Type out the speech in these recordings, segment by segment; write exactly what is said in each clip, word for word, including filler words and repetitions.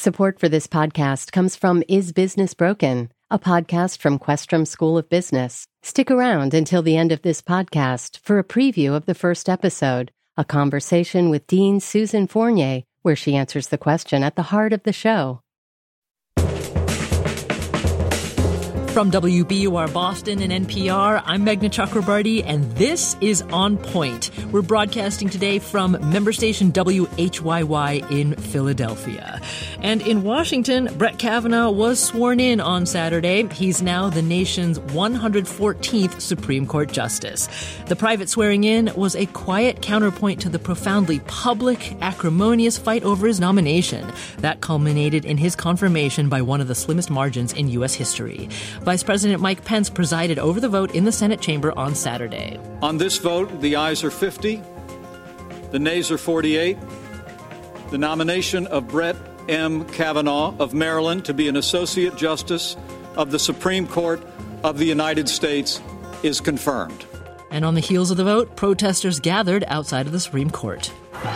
Support for this podcast comes from Is Business Broken, a podcast from Questrom School of Business. Stick around until the end of this podcast for a preview of the first episode, a conversation with Dean Susan Fournier, where she answers the question at the heart of the show. From W B U R Boston and N P R, I'm Meghna Chakrabarty, and this is On Point. We're broadcasting today from member station W H Y Y in Philadelphia. And in Washington, Brett Kavanaugh was sworn in on Saturday. He's now the nation's one hundred fourteenth Supreme Court Justice. The private swearing in was a quiet counterpoint to the profoundly public, acrimonious fight over his nomination. That culminated in his confirmation by one of the slimmest margins in U S history. Vice President Mike Pence presided over the vote in the Senate chamber on Saturday. On this vote, the ayes are fifty, the nays are forty-eight. The nomination of Brett M. Kavanaugh of Maryland to be an Associate Justice of the Supreme Court of the United States is confirmed. And on the heels of the vote, protesters gathered outside of the Supreme Court.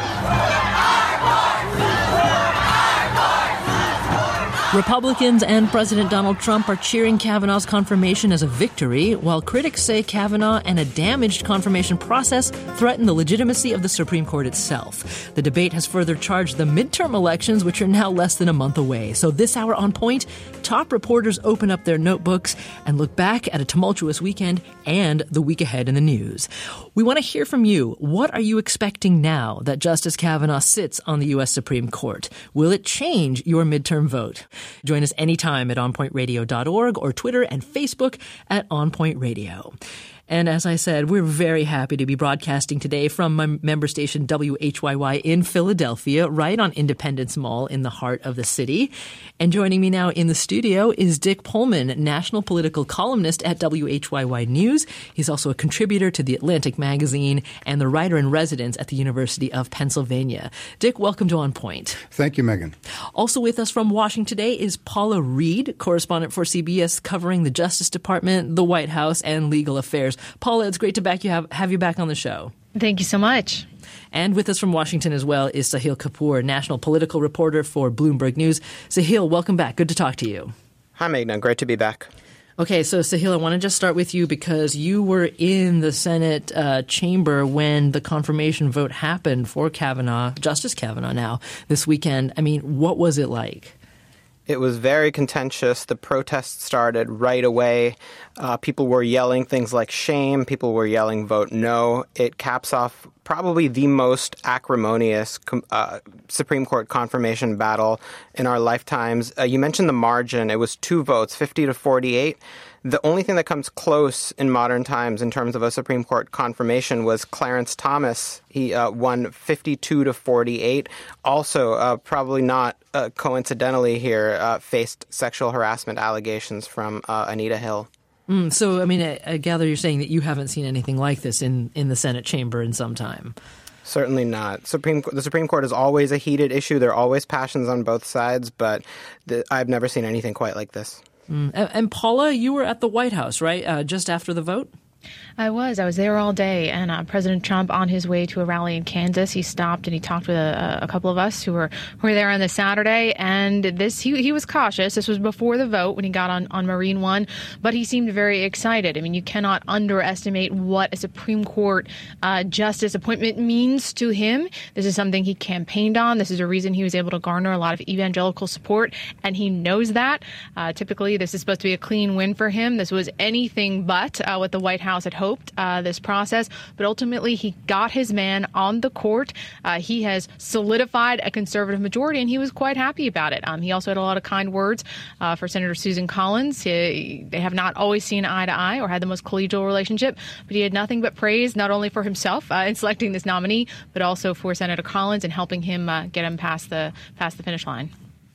Republicans and President Donald Trump are cheering Kavanaugh's confirmation as a victory, while critics say Kavanaugh and a damaged confirmation process threaten the legitimacy of the Supreme Court itself. The debate has further charged the midterm elections, which are now less than a month away. So this hour on Point, top reporters open up their notebooks and look back at a tumultuous weekend and the week ahead in the news. We want to hear from you. What are you expecting now that Justice Kavanaugh sits on the U S Supreme Court? Will it change your midterm vote? Join us anytime at on point radio dot org or Twitter and Facebook at On Point Radio. And as I said, we're very happy to be broadcasting today from my member station W H Y Y in Philadelphia, right on Independence Mall in the heart of the city. And joining me now in the studio is Dick Pullman, national political columnist at W H Y Y News. He's also a contributor to The Atlantic Magazine and the writer-in-residence at the University of Pennsylvania. Dick, welcome to On Point. Thank you, Megan. Also with us from Washington today is Paula Reed, correspondent for C B S covering the Justice Department, the White House, and legal affairs. Paula, it's great to back you have, have you back on the show. Thank you so much. And with us from Washington as well is Sahil Kapoor, national political reporter for Bloomberg News. Sahil, welcome back. Good to talk to you. Hi, Meghna. Great to be back. Okay, so Sahil, I want to just start with you because you were in the Senate uh, chamber when the confirmation vote happened for Kavanaugh, Justice Kavanaugh now, this weekend. I mean, what was it like? It was very contentious. The protests started right away. Uh, people were yelling things like shame. People were yelling vote no. It caps off probably the most acrimonious uh, Supreme Court confirmation battle in our lifetimes. Uh, you mentioned the margin. It was two votes, fifty to forty-eight. The only thing that comes close in modern times in terms of a Supreme Court confirmation was Clarence Thomas. He uh, won fifty-two to forty-eight. Also, uh, probably not uh, coincidentally here, uh, faced sexual harassment allegations from uh, Anita Hill. Mm, so, I mean, I, I gather you're saying that you haven't seen anything like this in, in the Senate chamber in some time. Certainly not. Supreme The Supreme Court is always a heated issue. There are always passions on both sides, but the, I've never seen anything quite like this. Mm. And, and Paula, you were at the White House, right, uh, just after the vote? I was. I was there all day. And uh, President Trump, on his way to a rally in Kansas, he stopped and he talked with a, a couple of us who were who were there on the Saturday. And this he, he was cautious. This was before the vote when he got on, on Marine One. But he seemed very excited. I mean, you cannot underestimate what a Supreme Court uh, justice appointment means to him. This is something he campaigned on. This is a reason he was able to garner a lot of evangelical support. And he knows that. Uh, typically, this is supposed to be a clean win for him. This was anything but uh, what the White House had hoped. Uh, this process, but ultimately he got his man on the court. Uh, he has solidified a conservative majority, and he was quite happy about it. Um, he also had a lot of kind words uh, for Senator Susan Collins. He, they have not always seen eye to eye or had the most collegial relationship, but he had nothing but praise, not only for himself uh, in selecting this nominee, but also for Senator Collins and helping him uh, get him past the past the finish line.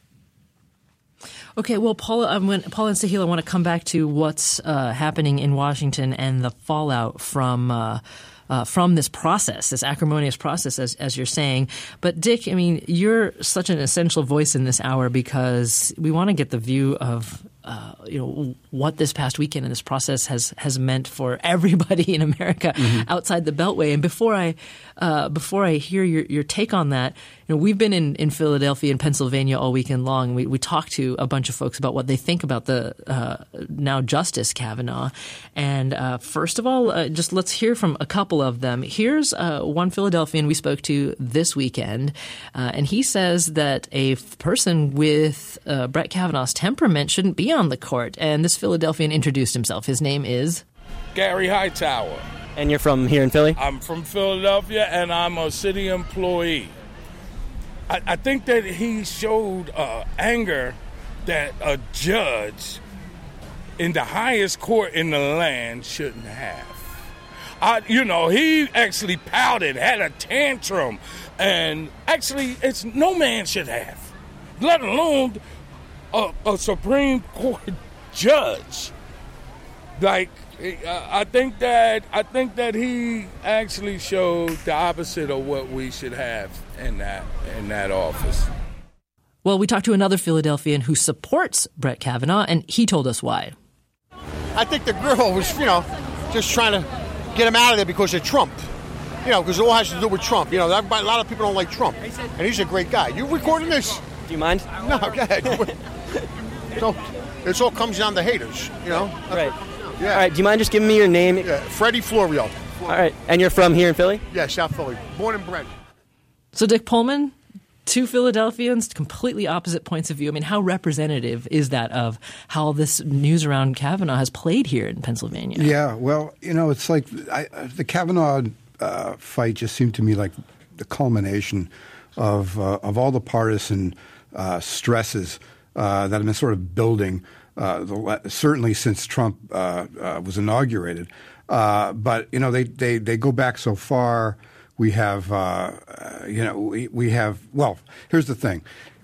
Okay, well, Paula, um, when, Paula and Sahil, I want to come back to what's uh, happening in Washington and the fallout from uh, uh, from this process, this acrimonious process, as, as you're saying. But Dick, I mean, you're such an essential voice in this hour because we want to get the view of Uh, you know, what this past weekend and this process has has meant for everybody in America mm-hmm. outside the Beltway. And before I uh, before I hear your, your take on that, know, we've been in, in Philadelphia and Pennsylvania all weekend long. We, we talked to a bunch of folks about what they think about the uh, now Justice Kavanaugh. And uh, first of all, uh, just let's hear from a couple of them. Here's uh, one Philadelphian we spoke to this weekend, uh, and he says that a person with uh, Brett Kavanaugh's temperament shouldn't be on the court. And this Philadelphian introduced himself. His name is Gary Hightower. And you're from here in Philly? I'm from Philadelphia, and I'm a city employee. I, I think that he showed uh, anger that a judge in the highest court in the land shouldn't have. I, you know, he actually pouted, had a tantrum, and actually, it's no man should have, let alone a, a Supreme Court judge. Like, uh, I think that I think that he actually showed the opposite of what we should have in that in that office. Well, we talked to another Philadelphian who supports Brett Kavanaugh, and he told us why. I think the girl was, you know, just trying to get him out of there because of Trump. You know, because it all has to do with Trump. You know, a lot of people don't like Trump, and he's a great guy. You recording this? Do you mind? No, go ahead. So it all comes down to haters, you know? Right. Yeah. All right, do you mind just giving me your name? Yeah, Freddie Florio. All right, and you're from here in Philly? Yeah, South Philly. Born and bred. So, Dick Pullman, two Philadelphians, completely opposite points of view. I mean, how representative is that of how this news around Kavanaugh has played here in Pennsylvania? Yeah, well, you know, it's like I, the Kavanaugh uh, fight just seemed to me like the culmination of uh, of all the partisan uh, stresses uh, that have been sort of building. Uh, the, certainly since Trump uh, uh, was inaugurated. Uh, but, you know, they, they, they go back so far. We have, uh, uh, you know, we, we have – well, here's the thing.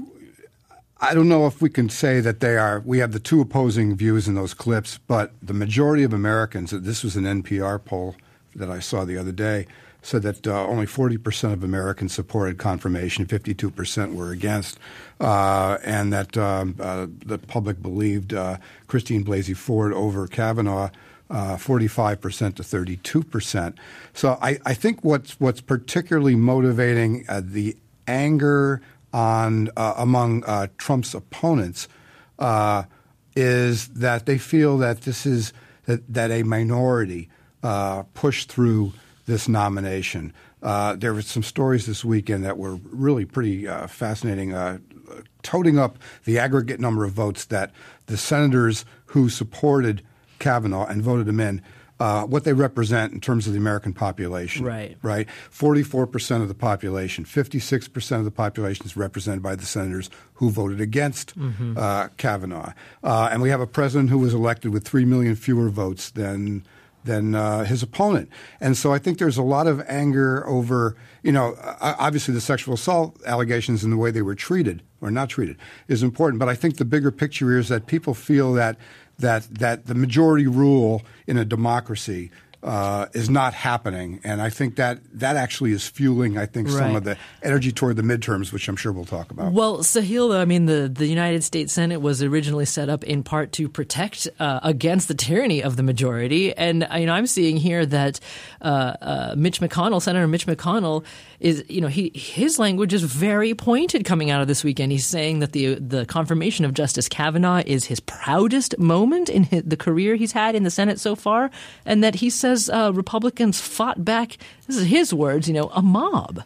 I don't know if we can say that they are – we have the two opposing views in those clips, but the majority of Americans – this was an N P R poll that I saw the other day – said that uh, only forty percent of Americans supported confirmation, fifty-two percent were against, uh, and that um, uh, the public believed uh, Christine Blasey Ford over Kavanaugh, uh, forty-five percent to thirty-two percent. So I, I think what's what's particularly motivating uh, the anger on uh, among uh, Trump's opponents uh, is that they feel that this is that, that a minority uh, pushed through this nomination. Uh, there were some stories this weekend that were really pretty uh, fascinating, uh, toting up the aggregate number of votes that the senators who supported Kavanaugh and voted him in, uh, what they represent in terms of the American population. Right. Right. forty-four percent of the population, fifty-six percent of the population is represented by the senators who voted against mm-hmm. uh, Kavanaugh. Uh, and we have a president who was elected with three million fewer votes than than uh, his opponent. And so I think there's a lot of anger over, you know, obviously the sexual assault allegations and the way they were treated or not treated is important. But I think the bigger picture is that people feel that that that the majority rule in a democracy uh, is not happening. And I think that that actually is fueling, I think, right. some of the energy toward the midterms, which I'm sure we'll talk about. Well, Sahil, I mean, the, the United States Senate was originally set up in part to protect uh, against the tyranny of the majority. And, you know, I'm seeing here that uh, uh, Mitch McConnell, Senator Mitch McConnell, is, you know, he his language is very pointed coming out of this weekend. He's saying that the the confirmation of Justice Kavanaugh is his proudest moment in his, the career he's had in the Senate so far, and that he says uh, Republicans fought back, this is his words, you know, a mob.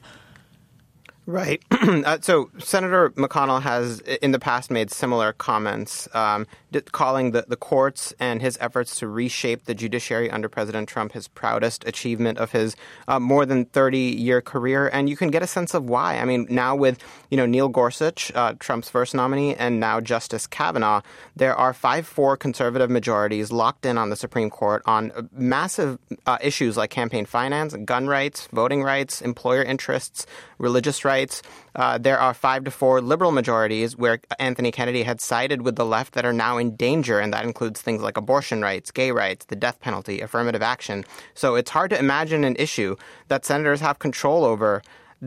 Right. uh, so Senator McConnell has in the past made similar comments, um, d- calling the, the courts and his efforts to reshape the judiciary under President Trump his proudest achievement of his uh, more than thirty-year career. And you can get a sense of why. I mean, now with, you know, Neil Gorsuch, uh, Trump's first nominee, and now Justice Kavanaugh, there are five four conservative majorities locked in on the Supreme Court on massive uh, issues like campaign finance, gun rights, voting rights, employer interests, religious rights. Uh, there are five to four liberal majorities where Anthony Kennedy had sided with the left that are now in danger, and that includes things like abortion rights, gay rights, the death penalty, affirmative action. So it's hard to imagine an issue that senators have control over that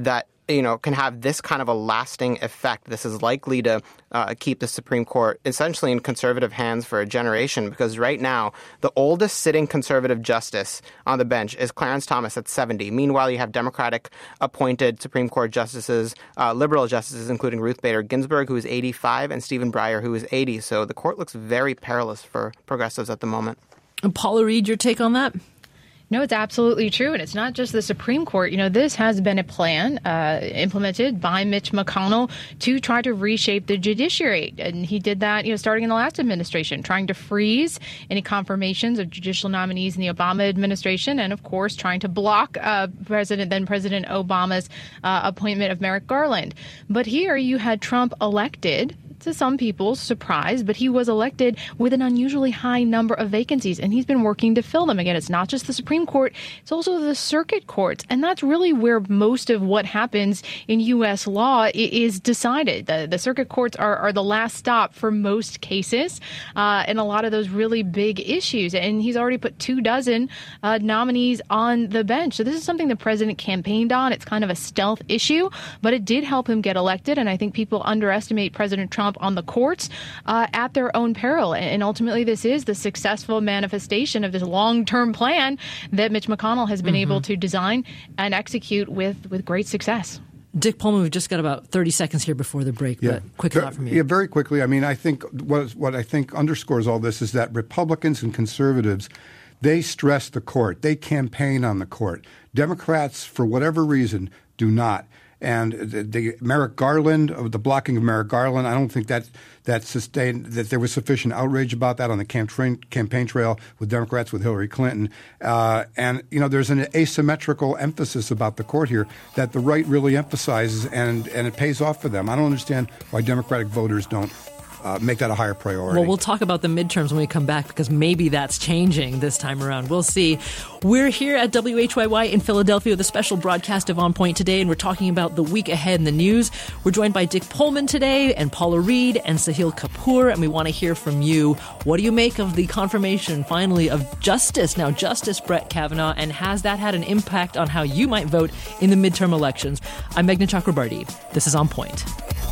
you know, can have this kind of a lasting effect. This is likely to uh, keep the Supreme Court essentially in conservative hands for a generation, because right now the oldest sitting conservative justice on the bench is Clarence Thomas at seventy. Meanwhile, you have Democratic appointed Supreme Court justices, uh, liberal justices, including Ruth Bader Ginsburg, who is eighty-five, and Stephen Breyer, who is eighty. So the court looks very perilous for progressives at the moment. And Paula Reed, your take on that? No, it's absolutely true. And it's not just the Supreme Court. You know, this has been a plan uh, implemented by Mitch McConnell to try to reshape the judiciary. And he did that, you know, starting in the last administration, trying to freeze any confirmations of judicial nominees in the Obama administration. And, of course, trying to block uh, President, then President Obama's uh, appointment of Merrick Garland. But here you had Trump elected, to some people's surprise, but he was elected with an unusually high number of vacancies, and he's been working to fill them. Again, it's not just the Supreme Court, it's also the circuit courts, and that's really where most of what happens in U S law is decided. The, the circuit courts are, are the last stop for most cases, uh, and a lot of those really big issues, and he's already put two dozen uh, nominees on the bench. So this is something the president campaigned on. It's kind of a stealth issue, but it did help him get elected, and I think people underestimate President Trump on the courts uh, at their own peril. And ultimately, this is the successful manifestation of this long-term plan that Mitch McConnell has been mm-hmm. able to design and execute with, with great success. Dick Pullman, we've just got about thirty seconds here before the break, yeah. but quick thought from you. Yeah, very quickly. I mean, I think what, what I think underscores all this is that Republicans and conservatives, they stress the court. They campaign on the court. Democrats, for whatever reason, do not. And the, the Merrick Garland, the blocking of Merrick Garland, I don't think that that sustained that there was sufficient outrage about that on the campaign campaign trail with Democrats, with Hillary Clinton. Uh, and you know, there's an asymmetrical emphasis about the court here that the right really emphasizes, and and it pays off for them. I don't understand why Democratic voters don't Uh, make that a higher priority. Well, we'll talk about the midterms when we come back, because maybe that's changing this time around. We'll see. We're here at W H Y Y in Philadelphia with a special broadcast of On Point today, and we're talking about the week ahead in the news. We're joined by Dick Pullman today, and Paula Reed, and Sahil Kapoor, and we want to hear from you. What do you make of the confirmation, finally, of Justice, now Justice Brett Kavanaugh, and has that had an impact on how you might vote in the midterm elections? I'm Meghna Chakrabarti. This is On Point.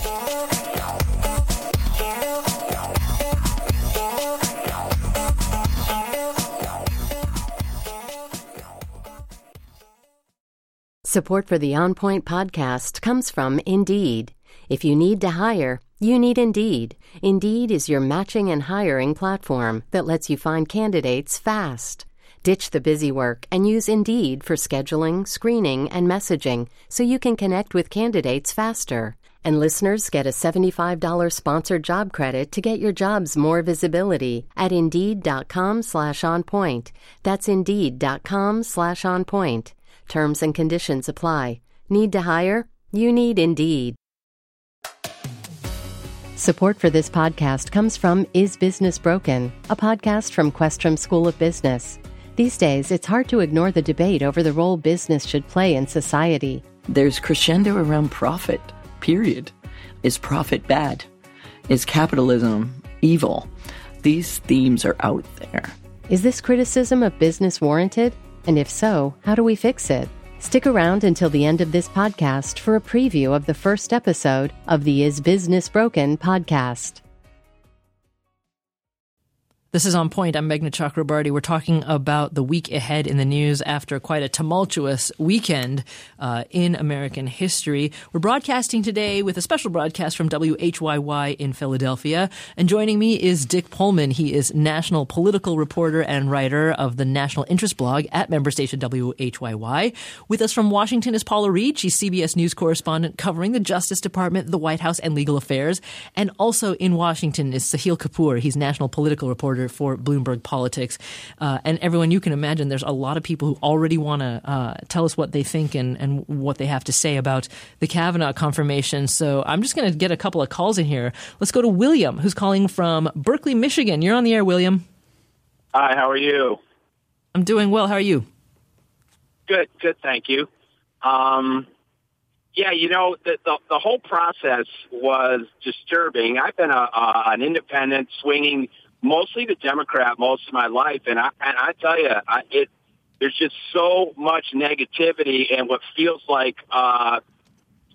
Support for the On Point podcast comes from Indeed. If you need to hire, you need Indeed. Indeed is your matching and hiring platform that lets you find candidates fast. Ditch the busy work and use Indeed for scheduling, screening, and messaging so you can connect with candidates faster. And listeners get a seventy-five dollars sponsored job credit to get your jobs more visibility at Indeed.com slash on point. That's Indeed.com slash on point. Terms and conditions apply. Need to hire? You need Indeed. Support for this podcast comes from Is Business Broken?, a podcast from Questrom School of Business. These days, it's hard to ignore the debate over the role business should play in society. There's crescendo around profit, period. Is profit bad? Is capitalism evil? These themes are out there. Is this criticism of business warranted? And if so, how do we fix it? Stick around until the end of this podcast for a preview of the first episode of the Is Business Broken podcast. This is On Point. I'm Meghna Chakrabarti. We're talking about the week ahead in the news after quite a tumultuous weekend uh, in American history. We're broadcasting today with a special broadcast from W H Y Y in Philadelphia. And joining me is Dick Pullman. He is national political reporter and writer of the National Interest blog at member station W H Y Y. With us from Washington is Paula Reed. She's C B S News correspondent covering the Justice Department, the White House, and legal affairs. And also in Washington is Sahil Kapoor. He's national political reporter for Bloomberg Politics. Uh, and everyone, you can imagine there's a lot of people who already want to uh, tell us what they think and, and what they have to say about the Kavanaugh confirmation. So I'm just going to get a couple of calls in here. Let's go to William, who's calling from Berkeley, Michigan. You're on the air, William. Hi, how are you? I'm doing well. How are you? Good, good, thank you. Um, yeah, you know, the, the, the whole process was disturbing. I've been a, a, an independent, swinging mostly the Democrat most of my life, and I and I tell you, I, it there's just so much negativity and what feels like uh,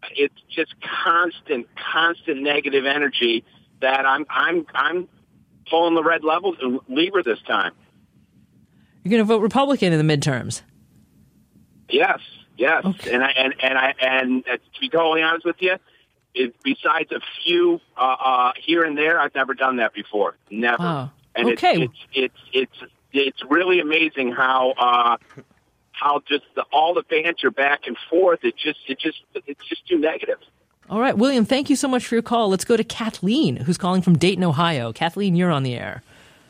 it's just constant, constant negative energy that I'm I'm I'm pulling the red level lever this time. You're going to vote Republican in the midterms. Yes, yes, okay. and I and and I and uh, to be totally honest with you, it, besides a few uh, uh, here and there, I've never done that before. Never. Oh. And okay. it's, it's it's it's it's really amazing how uh, how just the, all the banter back and forth. It just it just it's just too negative. All right, William, thank you so much for your call. Let's go to Kathleen, who's calling from Dayton, Ohio. Kathleen, you're on the air.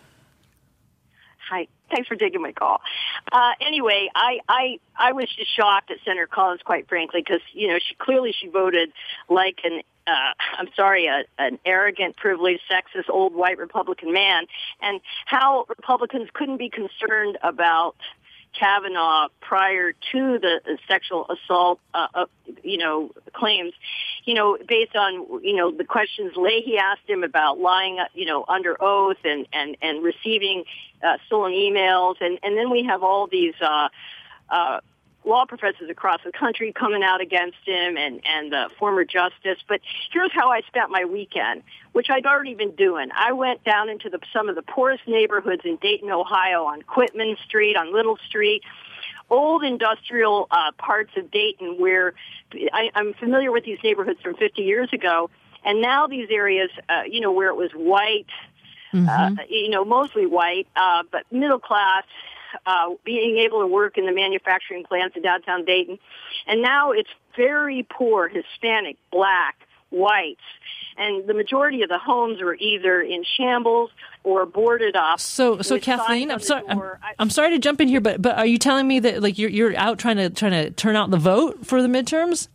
Hi. Thanks for taking my call. Uh, anyway, I, I I was just shocked at Senator Collins, quite frankly, because, you know, she clearly she voted like an, uh, I'm sorry, a, an arrogant, privileged, sexist, old white Republican man, and how Republicans couldn't be concerned about Kavanaugh prior to the uh, sexual assault, uh, uh, you know, claims, you know, based on, you know, the questions Leahy asked him about lying, you know, under oath and, and, and receiving uh, stolen emails. And, and then we have all these uh, uh, law professors across the country coming out against him and, and the former justice. But here's how I spent my weekend, which I'd already been doing. I went down into the, some of the poorest neighborhoods in Dayton, Ohio, on Quitman Street, on Little Street, old industrial uh, parts of Dayton where I, I'm familiar with these neighborhoods from fifty years ago. And now these areas, uh, you know, where it was white, mm-hmm. uh, you know, mostly white, uh, but middle class, Uh, being able to work in the manufacturing plants in downtown Dayton. And now it's very poor Hispanic, black, whites. And the majority of the homes are either in shambles or boarded up. So, so Kathleen, I'm sorry, I'm, I'm sorry to jump in here, but but are you telling me that like you're you're out trying to trying to turn out the vote for the midterms?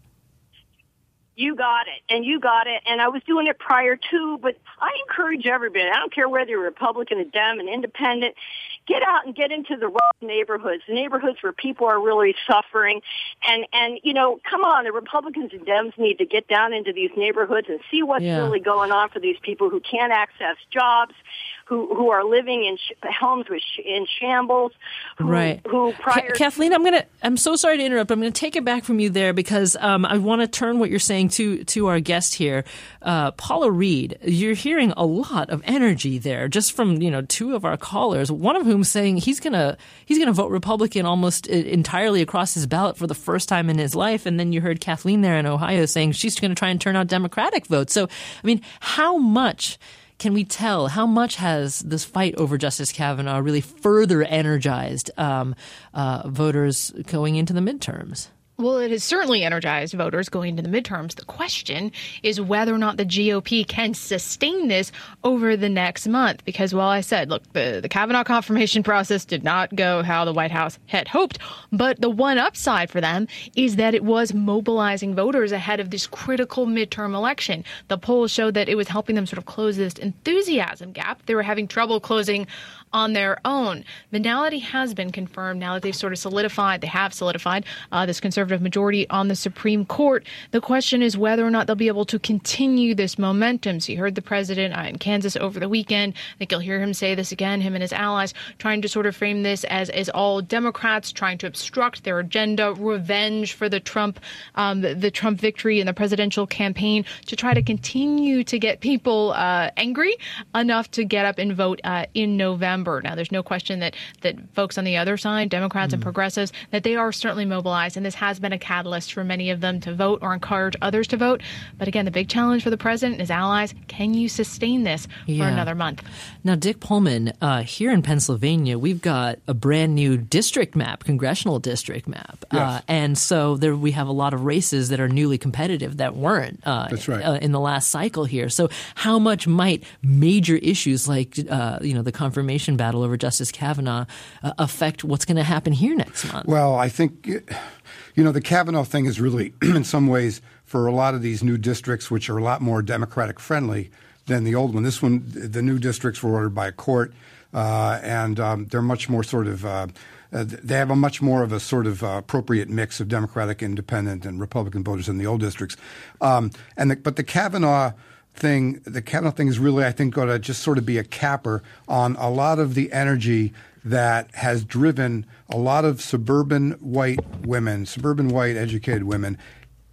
You got it, and you got it, and I was doing it prior to, but I encourage everybody, I don't care whether you're Republican, a Dem, an Independent, get out and get into the rough neighborhoods, the neighborhoods where people are really suffering, and, and you know, come on, the Republicans and Dems need to get down into these neighborhoods and see what's yeah. really going on for these people who can't access jobs, who who are living in sh- homes with sh- in shambles, who, right? Who prior Ka- Kathleen, I'm gonna. I'm so sorry to interrupt. I'm going to take it back from you there because um, I want to turn what you're saying to to our guest here, uh, Paula Reed. You're hearing a lot of energy there, just from you know two of our callers. One of whom saying he's gonna he's gonna vote Republican almost entirely across his ballot for the first time in his life, and then you heard Kathleen there in Ohio saying she's going to try and turn out Democratic votes. So, I mean, how much can we tell? How much has this fight over Justice Kavanaugh really further energized um, uh, voters going into the midterms? Well, it has certainly energized voters going into the midterms. The question is whether or not the G O P can sustain this over the next month. Because while I said, look, the, the Kavanaugh confirmation process did not go how the White House had hoped. But the one upside for them is that it was mobilizing voters ahead of this critical midterm election. The polls showed that it was helping them sort of close this enthusiasm gap. They were having trouble closing on their own. But now that he has been confirmed, now that they've sort of solidified, they have solidified uh, this conservative majority on the Supreme Court, the question is whether or not they'll be able to continue this momentum. So you heard the president uh, in Kansas over the weekend. I think you'll hear him say this again, him and his allies, trying to sort of frame this as, as all Democrats trying to obstruct their agenda, revenge for the Trump, um, the, the Trump victory in the presidential campaign, to try to continue to get people uh, angry enough to get up and vote uh, in November. Now, there's no question that, that folks on the other side, Democrats mm. and progressives, that they are certainly mobilized, and this has been a catalyst for many of them to vote or encourage others to vote. But again, the big challenge for the president and his allies, can you sustain this yeah. for another month? Now, Dick Pullman, uh, here in Pennsylvania, we've got a brand new district map, congressional district map. Yes. Uh, and so there we have a lot of races that are newly competitive that weren't uh, That's right. uh, in the last cycle here. So how much might major issues like, uh, you know, the confirmation battle over Justice Kavanaugh uh, affect what's going to happen here next month? Well, I think, you know, the Kavanaugh thing is really, in some ways, for a lot of these new districts, which are a lot more Democratic friendly than the old one. This one, the new districts were ordered by a court, uh, and um, they're much more sort of uh, uh, they have a much more of a sort of uh, appropriate mix of Democratic, Independent, and Republican voters in the old districts. Um, and the, but the Kavanaugh thing, the Kavanaugh thing is really, I think, going to just sort of be a capper on a lot of the energy that has driven a lot of suburban white women, suburban white educated women,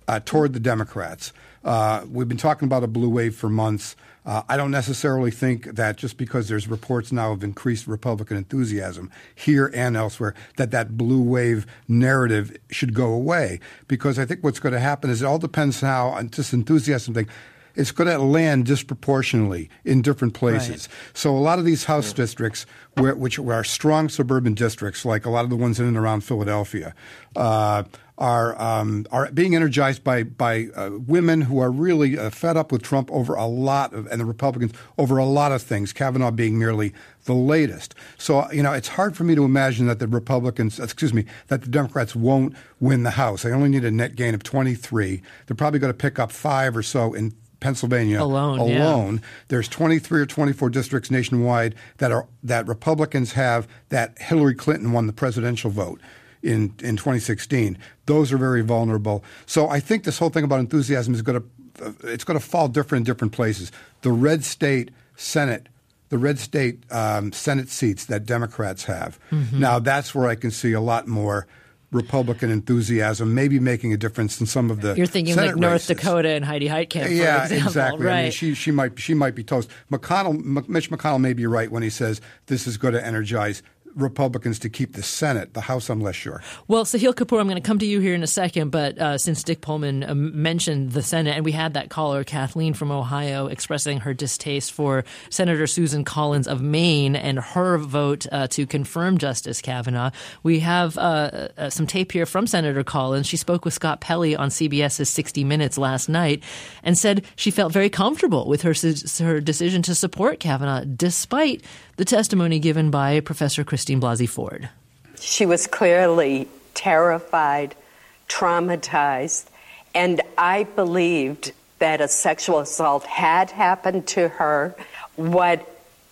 uh, toward the Democrats. Uh, we've been talking about a blue wave for months. Uh, I don't necessarily think that just because there's reports now of increased Republican enthusiasm here and elsewhere, that that blue wave narrative should go away. Because I think what's going to happen is it all depends how on this enthusiasm thing. It's going to land disproportionately in different places. Right. So a lot of these House yeah. districts, where, which are strong suburban districts, like a lot of the ones in and around Philadelphia, uh, are um, are being energized by by uh, women who are really uh, fed up with Trump over a lot of, and the Republicans over a lot of things, Kavanaugh being merely the latest. So, you know, it's hard for me to imagine that the Republicans, excuse me, that the Democrats won't win the House. They only need a net gain of twenty-three. They're probably going to pick up five or so in Pennsylvania alone. alone. Yeah. There's twenty-three or twenty-four districts nationwide that are that Republicans have that Hillary Clinton won the presidential vote in in twenty sixteen. Those are very vulnerable. So I think this whole thing about enthusiasm is going to it's going to fall different in different places. The red state Senate, the red state um, Senate seats that Democrats have. Mm-hmm. Now that's where I can see a lot more Republican enthusiasm, maybe making a difference in some of the You're thinking Senate like North races. Dakota and Heidi Heitkamp, for yeah, example. exactly. Right. I mean, she she might she might be toast. McConnell, M- Mitch McConnell may be right when he says this is going to energize Republicans to keep the Senate. The House, I'm less sure. Well, Sahil Kapoor, I'm going to come to you here in a second, but uh, since Dick Pullman uh, mentioned the Senate, and we had that caller, Kathleen from Ohio, expressing her distaste for Senator Susan Collins of Maine and her vote uh, to confirm Justice Kavanaugh, we have uh, uh, some tape here from Senator Collins. She spoke with Scott Pelley on CBS's sixty minutes last night and said she felt very comfortable with her, her decision to support Kavanaugh, despite the testimony given by Professor Christine Blasey Ford. She was clearly terrified, traumatized, and I believed that a sexual assault had happened to her. What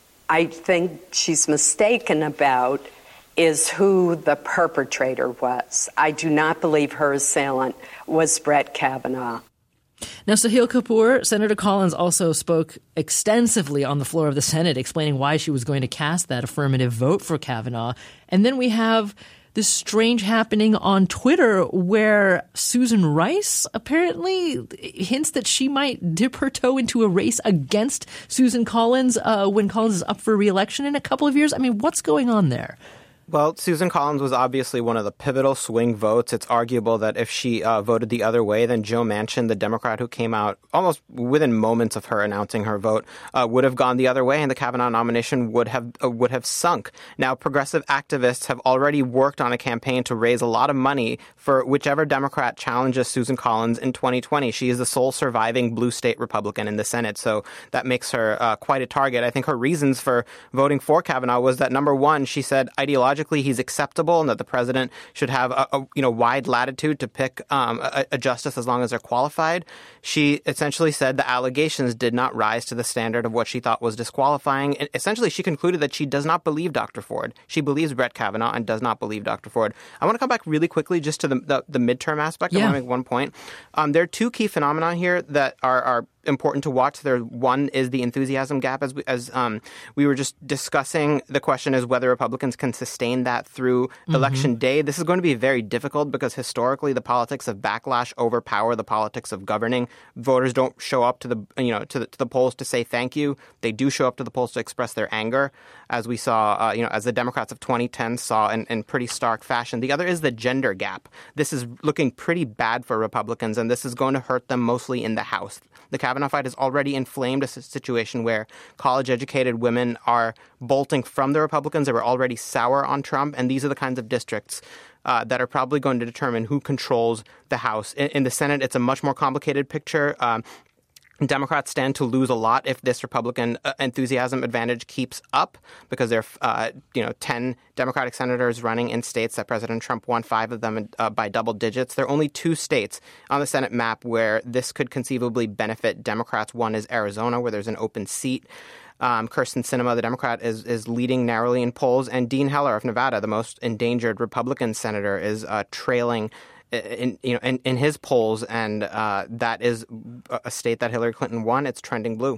I think she's mistaken about is who the perpetrator was. I do not believe her assailant was Brett Kavanaugh. Now, Sahil Kapoor, Senator Collins also spoke extensively on the floor of the Senate, explaining why she was going to cast that affirmative vote for Kavanaugh. And then we have this strange happening on Twitter where Susan Rice apparently hints that she might dip her toe into a race against Susan Collins uh, when Collins is up for re-election in a couple of years. I mean, what's going on there? Well, Susan Collins was obviously one of the pivotal swing votes. It's arguable that if she uh, voted the other way, then Joe Manchin, the Democrat who came out almost within moments of her announcing her vote, uh, would have gone the other way, and the Kavanaugh nomination would have uh, would have sunk. Now, progressive activists have already worked on a campaign to raise a lot of money for whichever Democrat challenges Susan Collins in twenty twenty. She is the sole surviving blue state Republican in the Senate, so that makes her uh, quite a target. I think her reasons for voting for Kavanaugh was that, number one, she said ideologically he's acceptable and that the president should have a, a you know wide latitude to pick um, a, a justice as long as they're qualified. She essentially said the allegations did not rise to the standard of what she thought was disqualifying. And essentially, she concluded that she does not believe Doctor Ford. She believes Brett Kavanaugh and does not believe Doctor Ford. I want to come back really quickly just to the the, the midterm aspect. Yeah. I want to make one point. Um, there are two key phenomena here that are are important to watch. There, one is the enthusiasm gap, as we, as um, we were just discussing. The question is whether Republicans can sustain that through mm-hmm. election day. This is going to be very difficult because historically the politics of backlash overpower the politics of governing. Voters don't show up to the you know to the, to the polls to say thank you. They do show up to the polls to express their anger, as we saw uh, you know as the Democrats of twenty ten saw in, in pretty stark fashion. The other is the gender gap. This is looking pretty bad for Republicans, and this is going to hurt them mostly in the House. The Kavanaugh fight has already inflamed a situation where college-educated women are bolting from the Republicans. They were already sour on Trump, and these are the kinds of districts uh, that are probably going to determine who controls the House. In, in the Senate, it's a much more complicated picture. Um, Democrats stand to lose a lot if this Republican uh, enthusiasm advantage keeps up, because there are, uh, you know, ten Democratic senators running in states that President Trump won, five of them uh, by double digits. There are only two states on the Senate map where this could conceivably benefit Democrats. One is Arizona, where there's an open seat. Um, Kyrsten Sinema, the Democrat, is is leading narrowly in polls, and Dean Heller of Nevada, the most endangered Republican senator, is uh, trailing In, you know, in, in his polls, and uh, that is a state that Hillary Clinton won. It's trending blue.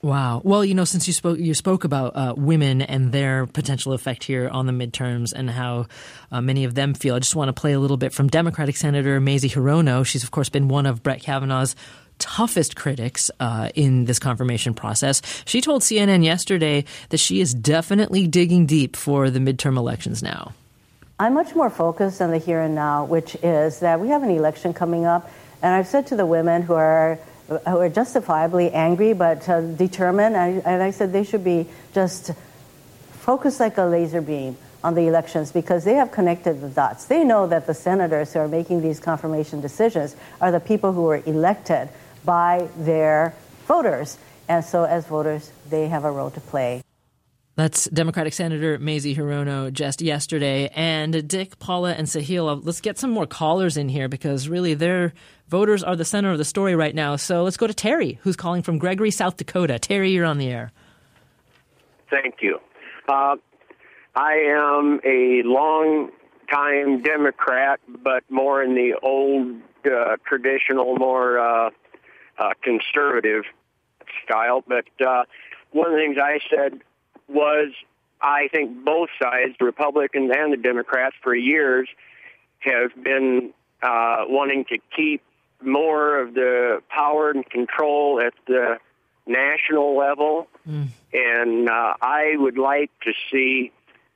Wow. Well, you know, since you spoke you spoke about uh, women and their potential effect here on the midterms and how uh, many of them feel, I just want to play a little bit from Democratic Senator Mazie Hirono. She's, of course, been one of Brett Kavanaugh's toughest critics uh, in this confirmation process. She told C N N yesterday that she is definitely digging deep for the midterm elections now. I'm much more focused on the here and now, which is that we have an election coming up. And I've said to the women who are who are justifiably angry but uh, determined, and I, and I said they should be just focused like a laser beam on the elections because they have connected the dots. They know that the senators who are making these confirmation decisions are the people who were elected by their voters. And so as voters, they have a role to play. That's Democratic Senator Mazie Hirono just yesterday. And Dick, Paula, and Sahil, let's get some more callers in here because really their voters are the center of the story right now. So let's go to Terry, who's calling from Gregory, South Dakota. Terry, you're on the air. Thank you. Uh, I am a long-time Democrat, but more in the old, uh, traditional, more uh, uh, conservative style. But uh, one of the things I said was I think both sides, the Republicans and the Democrats, for years have been uh, wanting to keep more of the power and control at the national level. Mm. And uh, I would like to see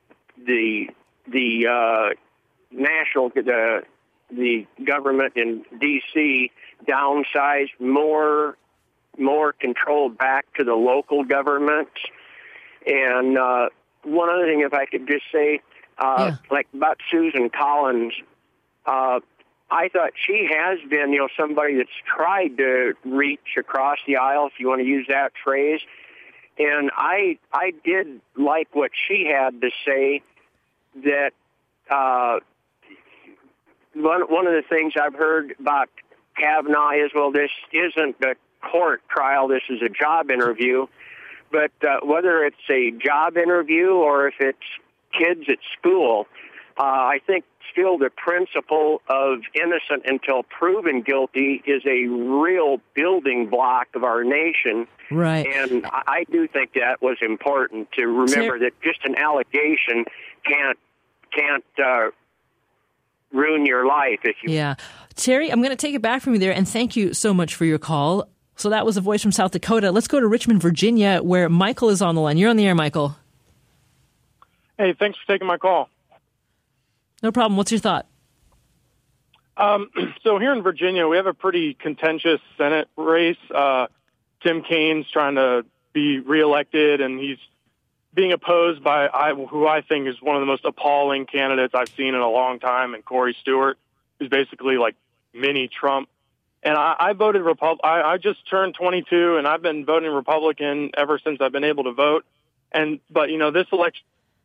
the the uh, national the the government in D C downsize more more control back to the local governments. And uh, one other thing, if I could just say, uh, yeah. like about Susan Collins, uh, I thought she has been, you know, somebody that's tried to reach across the aisle, if you want to use that phrase. And I, I did like what she had to say. That uh, one one of the things I've heard about Kavanaugh is, well, this isn't a court trial; this is a job interview. But uh, whether it's a job interview or if it's kids at school, uh, I think still the principle of innocent until proven guilty is a real building block of our nation. Right. And I do think that was important to remember that just an allegation can't can't uh, ruin your life. If you yeah. Terry, I'm going to take it back from you there, and thank you so much for your call. So that was a voice from South Dakota. Let's go to Richmond, Virginia, where Michael is on the line. You're on the air, Michael. Hey, thanks for taking my call. No problem. What's your thought? Um, so here in Virginia, we have a pretty contentious Senate race. Uh, Tim Kaine's trying to be reelected, and he's being opposed by I, who I think is one of the most appalling candidates I've seen in a long time, and Corey Stewart, who's basically like mini Trump. And I, I voted Repub- I, I just turned twenty-two, and I've been voting Republican ever since I've been able to vote. And but you know, this election,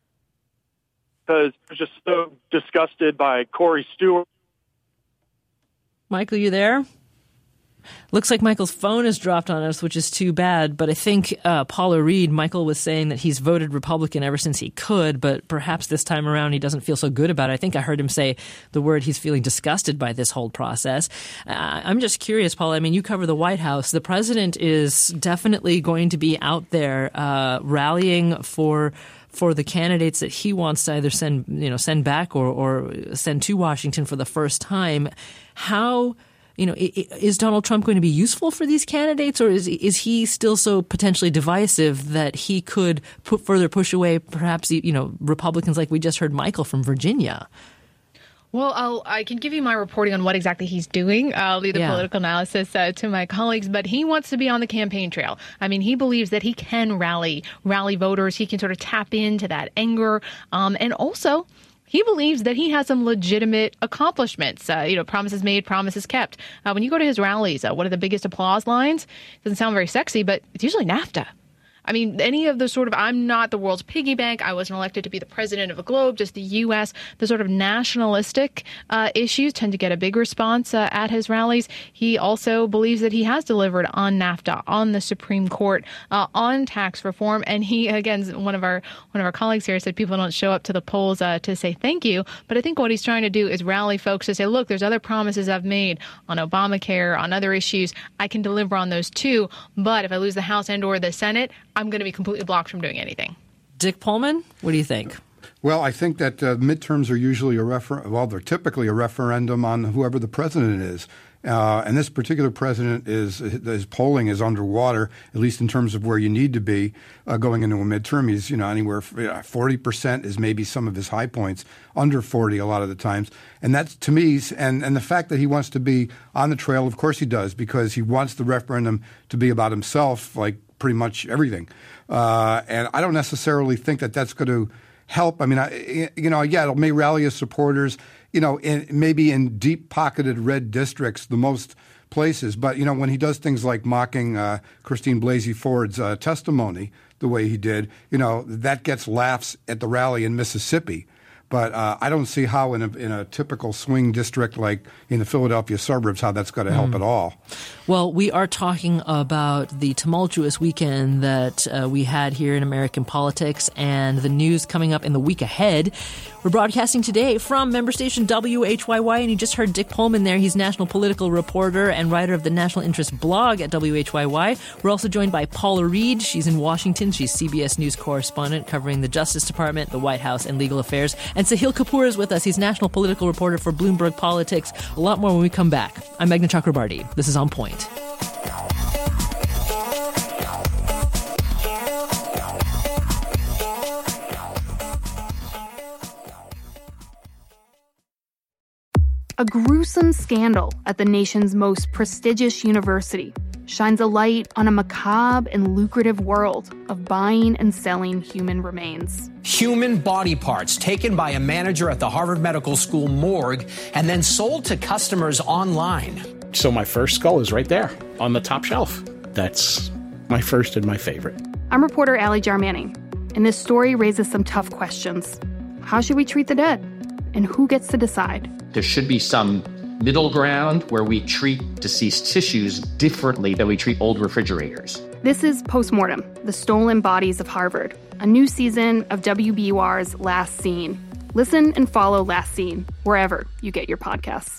because I was just so disgusted by Corey Stewart. Michael, you there? Looks like Michael's phone has dropped on us, which is too bad. But I think uh, Paula Reed, Michael was saying that he's voted Republican ever since he could, but perhaps this time around he doesn't feel so good about it. I think I heard him say the word he's feeling disgusted by this whole process. Uh, I'm just curious, Paula. I mean, you cover the White House. The president is definitely going to be out there uh, rallying for for the candidates that he wants to either send, you know, send back or, or send to Washington for the first time. How... You know, is Donald Trump going to be useful for these candidates, or is is he still so potentially divisive that he could put further push away perhaps, you know, Republicans like we just heard Michael from Virginia? Well, I'll, I can give you my reporting on what exactly he's doing. I'll leave the yeah. political analysis uh, to my colleagues, but he wants to be on the campaign trail. I mean, he believes that he can rally, rally voters. He can sort of tap into that anger. Um, and also, he believes that he has some legitimate accomplishments. Uh, you know, promises made, promises kept. Uh, when you go to his rallies, uh, one of the biggest applause lines, doesn't sound very sexy, but it's usually NAFTA. I mean, any of the sort of, I'm not the world's piggy bank. I wasn't elected to be the president of a globe, just the U S. The sort of nationalistic uh, issues tend to get a big response uh, at his rallies. He also believes that he has delivered on NAFTA, on the Supreme Court, uh, on tax reform. And he, again, one of our one of our colleagues here said people don't show up to the polls uh, to say thank you. But I think what he's trying to do is rally folks to say, look, there's other promises I've made on Obamacare, on other issues. I can deliver on those too. But if I lose the House and or the Senate, I'm going to be completely blocked from doing anything. Dick Pullman, what do you think? Well, I think that uh, midterms are usually a refer- well, they're typically a referendum on whoever the president is. Uh, and this particular president is, his polling is underwater, at least in terms of where you need to be uh, going into a midterm. He's, you know, anywhere, forty percent is maybe some of his high points, under forty a lot of the times. And that's, to me, and, and the fact that he wants to be on the trail, of course he does, because he wants the referendum to be about himself, like pretty much everything. Uh, and I don't necessarily think that that's going to help. I mean, I, you know, yeah, it may rally his supporters, you know, in, maybe in deep-pocketed red districts, the most places. But, you know, when he does things like mocking uh, Christine Blasey Ford's uh, testimony the way he did, you know, that gets laughs at the rally in Mississippi. But uh, I don't see how in a, in a typical swing district like in the Philadelphia suburbs, how that's going to help mm. at all. Well, we are talking about the tumultuous weekend that uh, we had here in American politics and the news coming up in the week ahead. We're broadcasting today from member station W H Y Y, and you just heard Dick Pullman there. He's national political reporter and writer of the National Interest blog at W H Y Y. We're also joined by Paula Reed. She's in Washington. She's C B S News correspondent covering the Justice Department, the White House, and legal affairs. And Sahil Kapoor is with us. He's national political reporter for Bloomberg Politics. A lot more when we come back. I'm Meghna Chakrabarti. This is On Point. A gruesome scandal at the nation's most prestigious university shines a light on a macabre and lucrative world of buying and selling human remains. Human body parts taken by a manager at the Harvard Medical School morgue and then sold to customers online. So my first skull is right there on the top shelf. That's my first and my favorite. I'm reporter Allie Jarmanning, and this story raises some tough questions. How should we treat the dead? And who gets to decide? There should be some middle ground where we treat deceased tissues differently than we treat old refrigerators. This is Postmortem, The Stolen Bodies of Harvard, a new season of W B U R's Last Scene. Listen and follow Last Scene wherever you get your podcasts.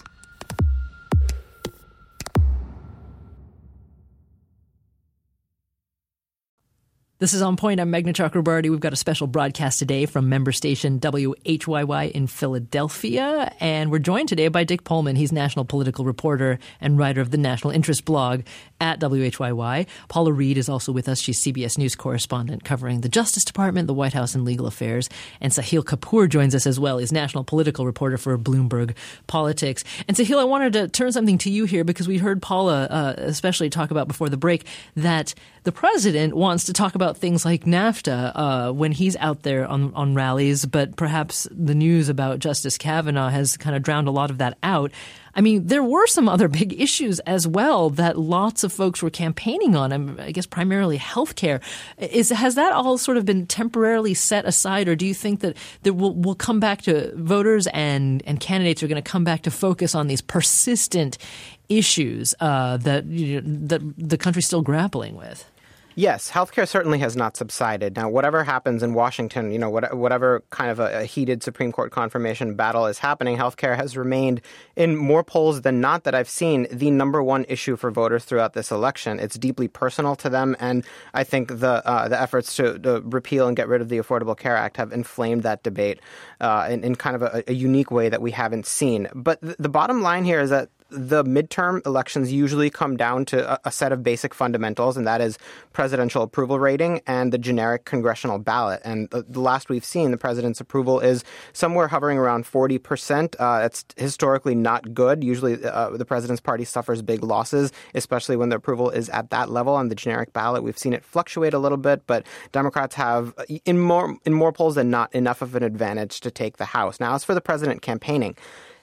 This is On Point. I'm Meghna Chakrabarti. We've got a special broadcast today from member station W H Y Y in Philadelphia. And we're joined today by Dick Pullman. He's national political reporter and writer of the National Interest blog at W H Y Y. Paula Reed is also with us. She's C B S News correspondent covering the Justice Department, the White House, and legal affairs. And Sahil Kapoor joins us as well. He's national political reporter for Bloomberg Politics. And Sahil, I wanted to turn something to you here because we heard Paula uh, especially talk about before the break that the president wants to talk about things like NAFTA uh, when he's out there on, on rallies, but perhaps the news about Justice Kavanaugh has kind of drowned a lot of that out. I mean, there were some other big issues as well that lots of folks were campaigning on, I guess primarily health care. Is, has that all sort of been temporarily set aside, or do you think that, that we'll, we'll come back to voters and, and candidates are going to come back to focus on these persistent issues uh, that, you know, that the country's still grappling with? Yes, healthcare certainly has not subsided. Now, whatever happens in Washington, you know, whatever kind of a, a heated Supreme Court confirmation battle is happening, healthcare has remained in more polls than not that I've seen the number one issue for voters throughout this election. It's deeply personal to them, and I think the uh, the efforts to, to repeal and get rid of the Affordable Care Act have inflamed that debate uh, in, in kind of a, a unique way that we haven't seen. But th- the bottom line here is that the midterm elections usually come down to a, a set of basic fundamentals, and that is presidential approval rating and the generic congressional ballot. And the, the last we've seen, the president's approval is somewhere hovering around forty percent. Uh, it's historically not good. Usually uh, the president's party suffers big losses, especially when the approval is at that level. On the generic ballot, we've seen it fluctuate a little bit, but Democrats have, in more in more polls than not, enough of an advantage to take the House. Now, as for the president campaigning,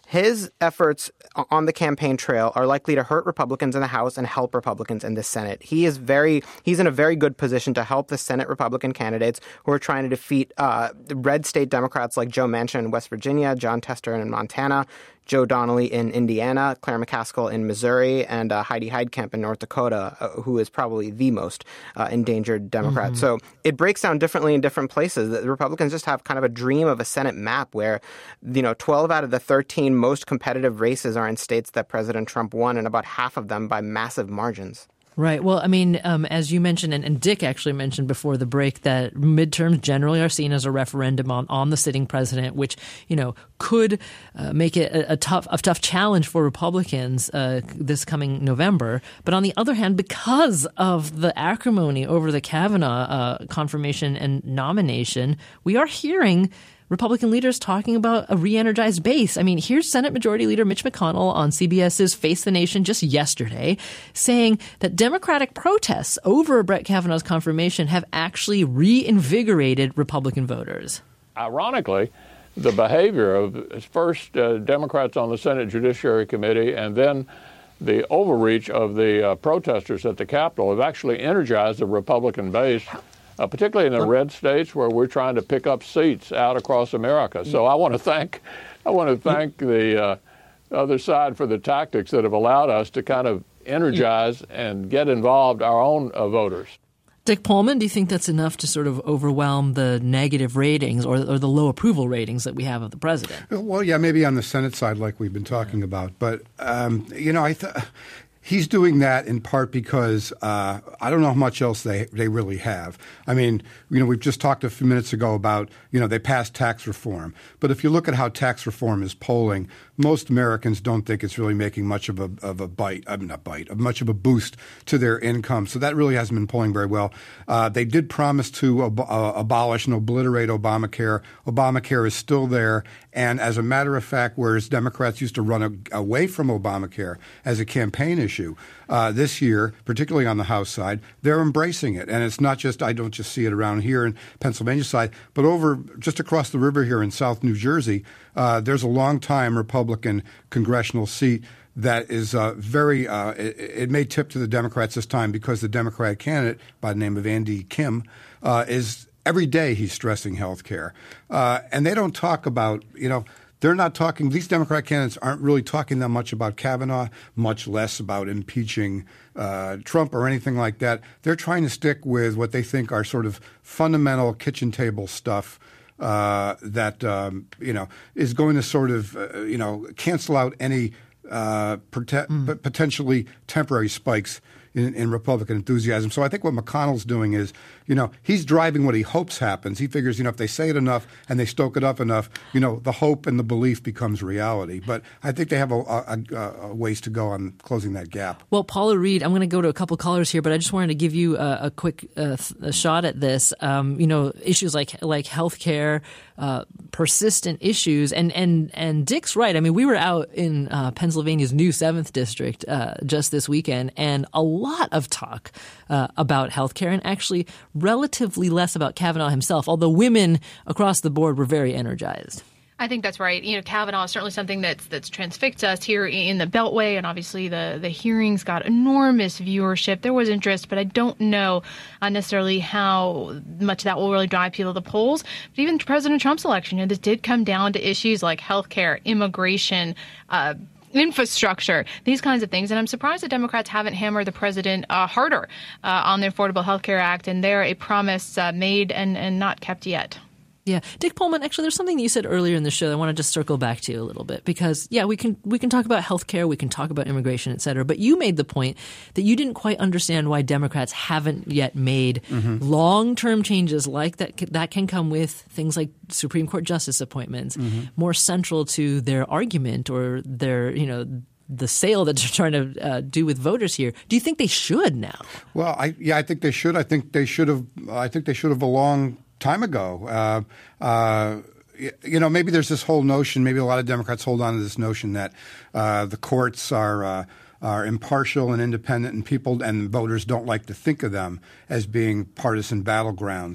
his efforts on the campaign trail are likely to hurt Republicans in the House and help Republicans in the Senate. He is very he's in a very good position to help the Senate Republican candidates who are trying to defeat uh, red state Democrats like Joe Manchin in West Virginia, John Tester in Montana, Joe Donnelly in Indiana, Claire McCaskill in Missouri, and uh, Heidi Heitkamp in North Dakota, uh, who is probably the most uh, endangered Democrat. Mm-hmm. So it breaks down differently in different places. The Republicans just have kind of a dream of a Senate map where, you know, twelve out of the thirteen most competitive races are in states that President Trump won, and about half of them by massive margins. Right. Well, I mean, um, as you mentioned, and, and Dick actually mentioned before the break, that midterms generally are seen as a referendum on, on the sitting president, which, you know, could uh, make it a, a tough a tough challenge for Republicans uh, this coming November. But on the other hand, because of the acrimony over the Kavanaugh uh, confirmation and nomination, we are hearing Republican leaders talking about a re-energized base. I mean, here's Senate Majority Leader Mitch McConnell on CBS's Face the Nation just yesterday saying that Democratic protests over Brett Kavanaugh's confirmation have actually reinvigorated Republican voters. Ironically, the behavior of first uh, Democrats on the Senate Judiciary Committee and then the overreach of the uh, protesters at the Capitol have actually energized the Republican base, Uh, particularly in the red states where we're trying to pick up seats out across America. So I want to thank, I want to thank the uh, other side for the tactics that have allowed us to kind of energize and get involved our own uh, voters. Dick Pullman, do you think that's enough to sort of overwhelm the negative ratings or, or the low approval ratings that we have of the president? Well, yeah, maybe on the Senate side, like we've been talking about. But, um, you know, I th- he's doing that in part because uh, I don't know how much else they, they really have. I mean, you know, we've just talked a few minutes ago about, you know, they passed tax reform. But if you look at how tax reform is polling, most Americans don't think it's really making much of a of a bite, I mean, not bite, of much of a boost to their income. So that really hasn't been polling very well. Uh, they did promise to ab- uh, abolish and obliterate Obamacare. Obamacare is still there. And as a matter of fact, whereas Democrats used to run a, away from Obamacare as a campaign issue, uh, this year, particularly on the House side, they're embracing it. And it's not just, I don't just see it around here in Pennsylvania side, but over just across the river here in South New Jersey, uh, there's a long-time Republican congressional seat that is uh, very uh, – it, it may tip to the Democrats this time because the Democratic candidate by the name of Andy Kim uh, is – every day he's stressing health care. Uh, and they don't talk about – you know, they're not talking – these Democrat candidates aren't really talking that much about Kavanaugh, much less about impeaching uh, Trump or anything like that. They're trying to stick with what they think are sort of fundamental kitchen table stuff uh, that, um, you know, is going to sort of, uh, you know, cancel out any uh, prote- mm. potentially temporary spikes in, in Republican enthusiasm. So I think what McConnell's doing is, you know, he's driving what he hopes happens. He figures, you know, if they say it enough and they stoke it up enough, you know, the hope and the belief becomes reality. But I think they have a, a, a, a ways to go on closing that gap. Well, Paula Reed, I'm going to go to a couple callers here, but I just wanted to give you a, a quick uh, a shot at this. Um, you know, issues like like healthcare, uh, persistent issues, and and and Dick's right. I mean, we were out in uh, Pennsylvania's new seventh district uh, just this weekend, and a lot of talk uh, about healthcare, and actually relatively less about Kavanaugh himself, although women across the board were very energized. I think that's right. You know, Kavanaugh is certainly something that's that's transfixed us here in the Beltway, and obviously the, the hearings got enormous viewership. There was interest, but I don't know uh, necessarily how much that will really drive people to the polls. But even President Trump's election, you know, this did come down to issues like healthcare, immigration, uh, infrastructure, these kinds of things. And I'm surprised the Democrats haven't hammered the president uh, harder uh, on the Affordable Health Care Act. And they're a promise uh, made and, and not kept yet. Yeah. Dick Pullman, actually, there's something that you said earlier in the show that I want to just circle back to a little bit because, yeah, we can we can talk about health care, we can talk about immigration, et cetera. But you made the point that you didn't quite understand why Democrats haven't yet made mm-hmm. long-term changes like that that can come with things like Supreme Court justice appointments mm-hmm. more central to their argument or their, you know, the sale that they're trying to uh, do with voters here. Do you think they should now? Well, I, yeah, I think they should. I think they should have. I think they should have a long time ago. Uh, uh, you know, maybe there's this whole notion. Maybe a lot of Democrats hold on to this notion that uh, the courts are uh, are impartial and independent, and people and voters don't like to think of them as being partisan battlegrounds.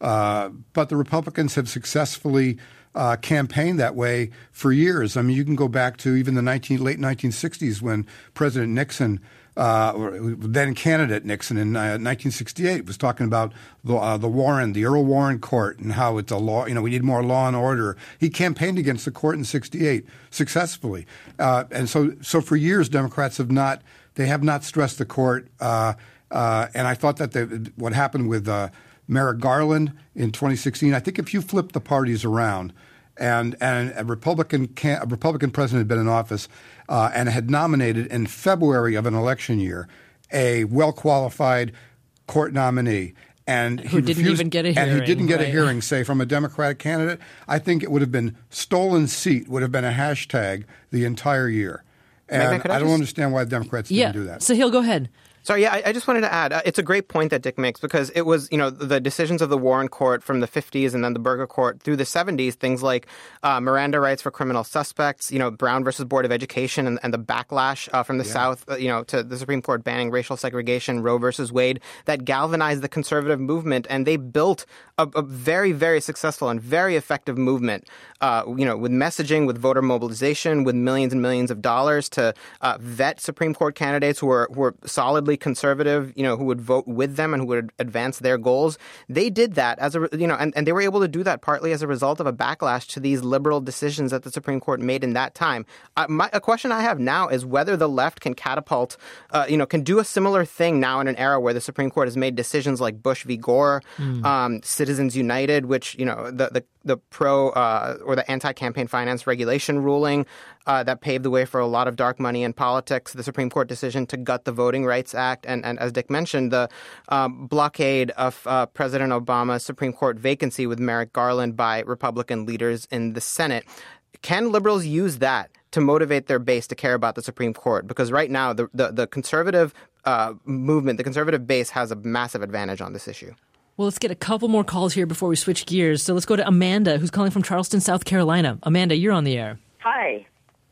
Uh, but the Republicans have successfully uh, campaigned that way for years. I mean, you can go back to even the nineteen, late nineteen sixties when President Nixon, uh, or then candidate Nixon in uh, nineteen sixty-eight, was talking about the, uh, the Warren, the Earl Warren Court, and how it's a law. You know, we need more law and order. He campaigned against the court in sixty-eight successfully, uh, and so so for years, Democrats have not they have not stressed the court. Uh, uh, and I thought that the, what happened with uh, Merrick Garland in twenty sixteen, I think if you flip the parties around and and a Republican can, a Republican president had been in office uh, and had nominated in February of an election year a well-qualified court nominee, and who he didn't refused, even get a hearing, and he didn't get right? a hearing, say, from a Democratic candidate, I think it would have been stolen seat, would have been a hashtag the entire year. And Magna, I, I don't just- understand why the Democrats Yeah. didn't do that. Sahil, go ahead. Sorry, yeah, I, I just wanted to add, uh, it's a great point that Dick makes because it was, you know, the decisions of the Warren Court from the fifties and then the Burger Court through the seventies, things like uh, Miranda rights for criminal suspects, you know, Brown versus Board of Education and, and the backlash uh, from the Yeah. South, uh, you know, to the Supreme Court banning racial segregation, Roe versus Wade, that galvanized the conservative movement, and they built a, a very, very successful and very effective movement, uh, you know, with messaging, with voter mobilization, with millions and millions of dollars to uh, vet Supreme Court candidates who were, who were solidly conservative, you know, who would vote with them and who would advance their goals. They did that as a, you know, and, and they were able to do that partly as a result of a backlash to these liberal decisions that the Supreme Court made in that time. Uh, my, a question I have now is whether the left can catapult, uh, you know, can do a similar thing now in an era where the Supreme Court has made decisions like Bush v. Gore, Mm. um, Citizens United, which, you know, the, the, the pro uh, or the anti-campaign finance regulation ruling uh, that paved the way for a lot of dark money in politics, the Supreme Court decision to gut the Voting Rights Act, and, and as Dick mentioned, the um, blockade of uh, President Obama's Supreme Court vacancy with Merrick Garland by Republican leaders in the Senate. Can liberals use that to motivate their base to care about the Supreme Court? Because right now, the, the, the conservative uh, movement, the conservative base has a massive advantage on this issue. Well, let's get a couple more calls here before we switch gears. So let's go to Amanda, who's calling from Charleston, South Carolina. Amanda, you're on the air. Hi.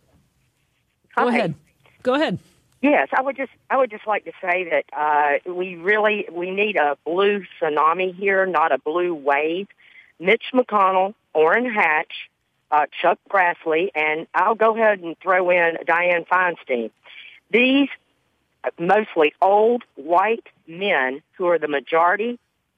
Go Hi. ahead. Go ahead. Yes, I would just I would just like to say that uh, we really we need a blue tsunami here, not a blue wave. Mitch McConnell, Orrin Hatch, uh, Chuck Grassley, and I'll go ahead and throw in Dianne Feinstein. These mostly old white men who are the majority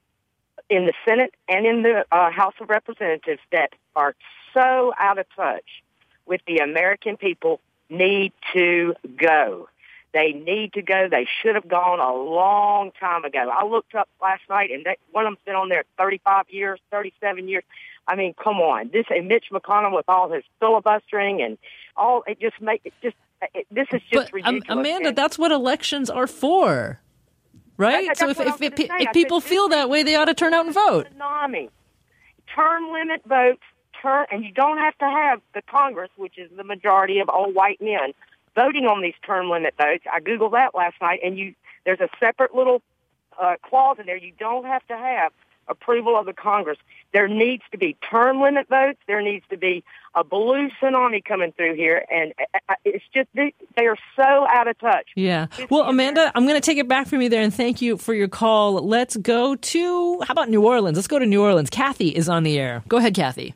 in the Senate and in the uh, House of Representatives that are so out of touch with the American people need to go. They need to go. They should have gone a long time ago. I looked up last night, and they, one of them's been on there thirty-five years, thirty-seven years. I mean, come on. This and Mitch McConnell with all his filibustering and all, it just make it just. It, this is just But um, ridiculous. Amanda, And- that's what elections are for, right? That- so that's if what I if, was if, gonna say. if I people said, feel this that way, they ought to turn out and vote. Tsunami. Term limit votes, turn, and you don't have to have the Congress, which is the majority of old white men, voting on these term limit votes. I Googled that last night, and you there's a separate little uh, clause in there. You don't have to have approval of the Congress. There needs to be term limit votes. There needs to be a blue tsunami coming through here, and uh, it's just they, they are so out of touch. Yeah. Well, Amanda, I'm going to take it back from you there, and thank you for your call. Let's go to, how about New Orleans? Let's go to New Orleans. Kathy is on the air. Go ahead, Kathy.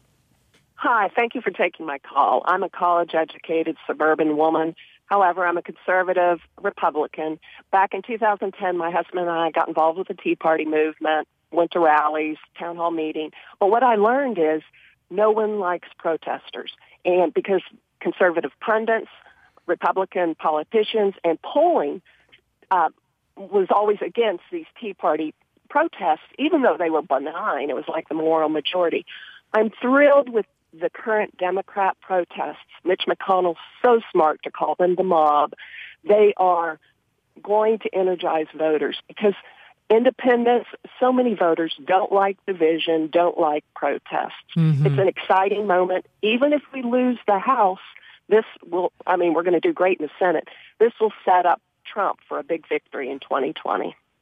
Hi, thank you for taking my call. I'm a college-educated suburban woman. However, I'm a conservative Republican. Back in two thousand ten, my husband and I got involved with the Tea Party movement, went to rallies, town hall meeting. But what I learned is no one likes protesters. And because conservative pundits, Republican politicians, and polling uh, was always against these Tea Party protests, even though they were benign. It was like the moral majority. I'm thrilled with the current Democrat protests. Mitch McConnell's so smart to call them the mob. They are going to energize voters because independents, so many voters don't like division, don't like protests. Mm-hmm. It's an exciting moment. Even if we lose the House, this will, I mean, we're going to do great in the Senate. This will set up Trump for a big victory in twenty twenty.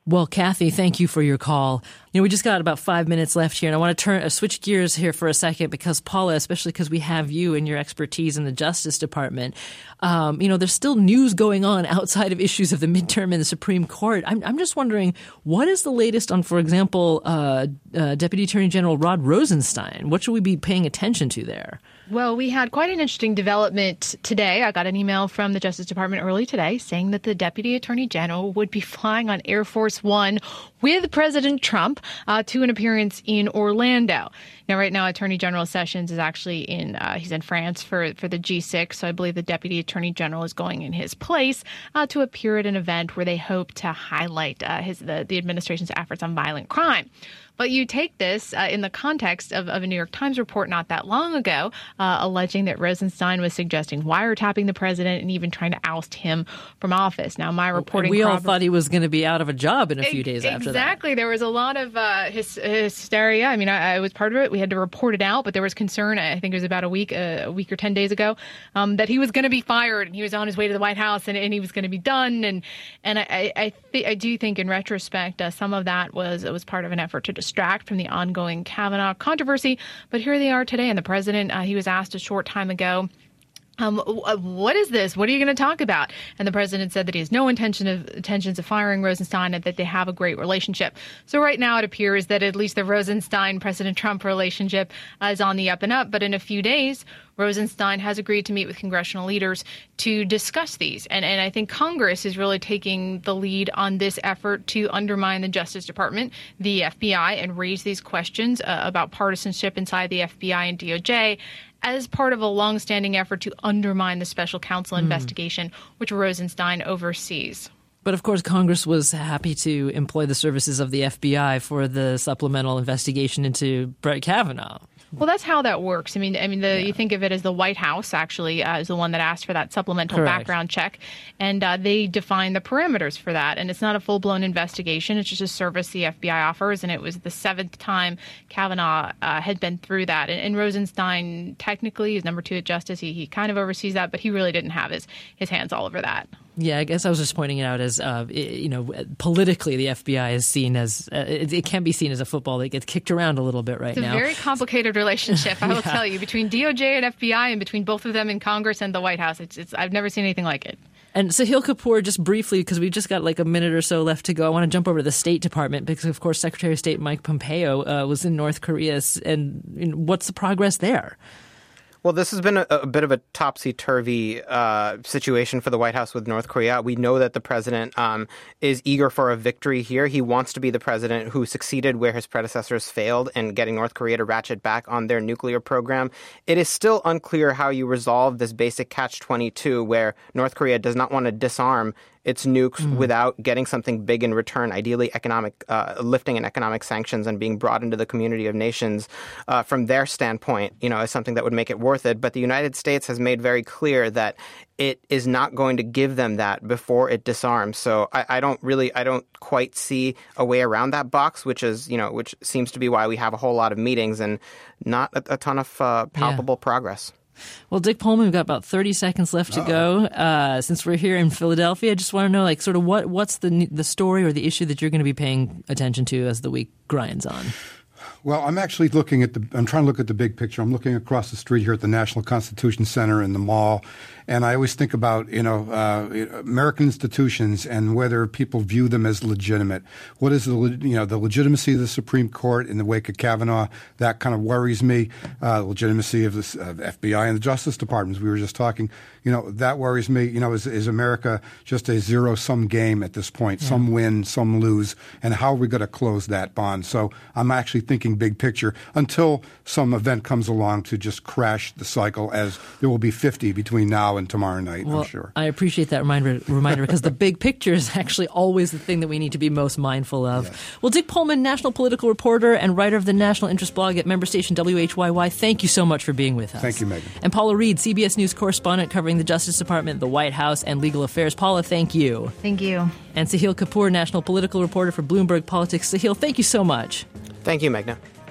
Well, Kathy, thank you for your call. You know, we just got about five minutes left here, and I want to turn uh, switch gears here for a second because, Paula, especially because we have you and your expertise in the Justice Department, um, you know, there's still news going on outside of issues of the midterm in the Supreme Court. I'm, I'm just wondering, what is the latest on, for example, uh, uh, Deputy Attorney General Rod Rosenstein? What should we be paying attention to there? Well, we had quite an interesting development today. I got an email from the Justice Department early today saying that the Deputy Attorney General would be flying on Air Force One with President Trump uh, to an appearance in Orlando. Now, right now, Attorney General Sessions is actually in uh, he's in France for, for the G six. So I believe the Deputy Attorney General is going in his place uh, to appear at an event where they hope to highlight uh, his the, the administration's efforts on violent crime. But you take this uh, in the context of, of a New York Times report not that long ago, uh, alleging that Rosenstein was suggesting wiretapping the president and even trying to oust him from office. Now, my reporting... And we all corrobor- thought he was going to be out of a job in a few days exactly. after that. Exactly. There was a lot of uh, his, hysteria. I mean, I, I was part of it. We had to report it out, but there was concern, I think it was about a week, uh, a week or ten days ago, um, that he was going to be fired and he was on his way to the White House and, and he was going to be done. And and I I, th- I do think in retrospect, uh, some of that was, was part of an effort to distract from the ongoing Kavanaugh controversy. But here they are today. And the president, uh, he was asked a short time ago, Um, what is this? What are you going to talk about? And the president said that he has no intention of intentions of firing Rosenstein and that they have a great relationship. So right now it appears that at least the Rosenstein-President Trump relationship uh, is on the up and up. But in a few days, Rosenstein has agreed to meet with congressional leaders to discuss these. And, and I think Congress is really taking the lead on this effort to undermine the Justice Department, the F B I, and raise these questions uh, about partisanship inside the F B I and D O J as part of a longstanding effort to undermine the special counsel Mm. investigation, which Rosenstein oversees. But of course, Congress was happy to employ the services of the F B I for the supplemental investigation into Brett Kavanaugh. Well, that's how that works. I mean, I mean, the, yeah. you think of it as the White House actually uh, is the one that asked for that supplemental Correct. background check, and uh, they define the parameters for that. And it's not a full-blown investigation; it's just a service the F B I offers. And it was the seventh time Kavanaugh uh, had been through that. And, and Rosenstein, technically, is number two at Justice. He he kind of oversees that, but he really didn't have his his hands all over that. Yeah, I guess I was just pointing it out as, uh, you know, politically the F B I is seen as, uh, it, it can be seen as a football that gets kicked around a little bit right it's now. It's a very complicated relationship, I will yeah. tell you, between D O J and F B I and between both of them in Congress and the White House. It's, it's I've never seen anything like it. And Sahil Kapoor, just briefly, because we've just got like a minute or so left to go, I want to jump over to the State Department because, of course, Secretary of State Mike Pompeo uh, was in North Korea. And you know, what's the progress there? Well, this has been a, a bit of a topsy-turvy uh, situation for the White House with North Korea. We know that the president um, is eager for a victory here. He wants to be the president who succeeded where his predecessors failed in getting North Korea to ratchet back on their nuclear program. It is still unclear how you resolve this basic catch twenty-two where North Korea does not want to disarm its nukes mm. without getting something big in return, ideally economic, uh, lifting in economic sanctions and being brought into the community of nations uh, from their standpoint, you know, as something that would make it worth it. But the United States has made very clear that it is not going to give them that before it disarms. So I, I don't really, I don't quite see a way around that box, which is, you know, which seems to be why we have a whole lot of meetings and not a, a ton of uh, palpable yeah. progress. Well, Dick Pullman, we've got about thirty seconds left to Uh-oh. go. Uh, since we're here in Philadelphia, I just want to know, like, sort of what what's the the story or the issue that you're going to be paying attention to as the week grinds on? Well, I'm actually looking at the – I'm trying to look at the big picture. I'm looking across the street here at the National Constitution Center in the mall, and I always think about, you know, uh, American institutions and whether people view them as legitimate. What is the, you know, the legitimacy of the Supreme Court in the wake of Kavanaugh? That kind of worries me. Uh, the legitimacy of the of F B I and the Justice Department, as we were just talking, you know, that worries me. You know, is, is America just a zero-sum game at this point? Yeah. Some win, some lose, and how are we going to close that bond? So I'm actually thinking big picture until some event comes along to just crash the cycle, as there will be fifty between now and tomorrow night, well, I'm sure. I appreciate that reminder, reminder because the big picture is actually always the thing that we need to be most mindful of. Yes. Well, Dick Pullman, national political reporter and writer of the National Interest blog at member station W H Y Y, thank you so much for being with us. Thank you, Megan. And Paula Reed, C B S News correspondent covering the Justice Department, the White House, and legal affairs. Paula, thank you. Thank you. And Sahil Kapoor, national political reporter for Bloomberg Politics. Sahil, thank you so much. Thank you, Meghna.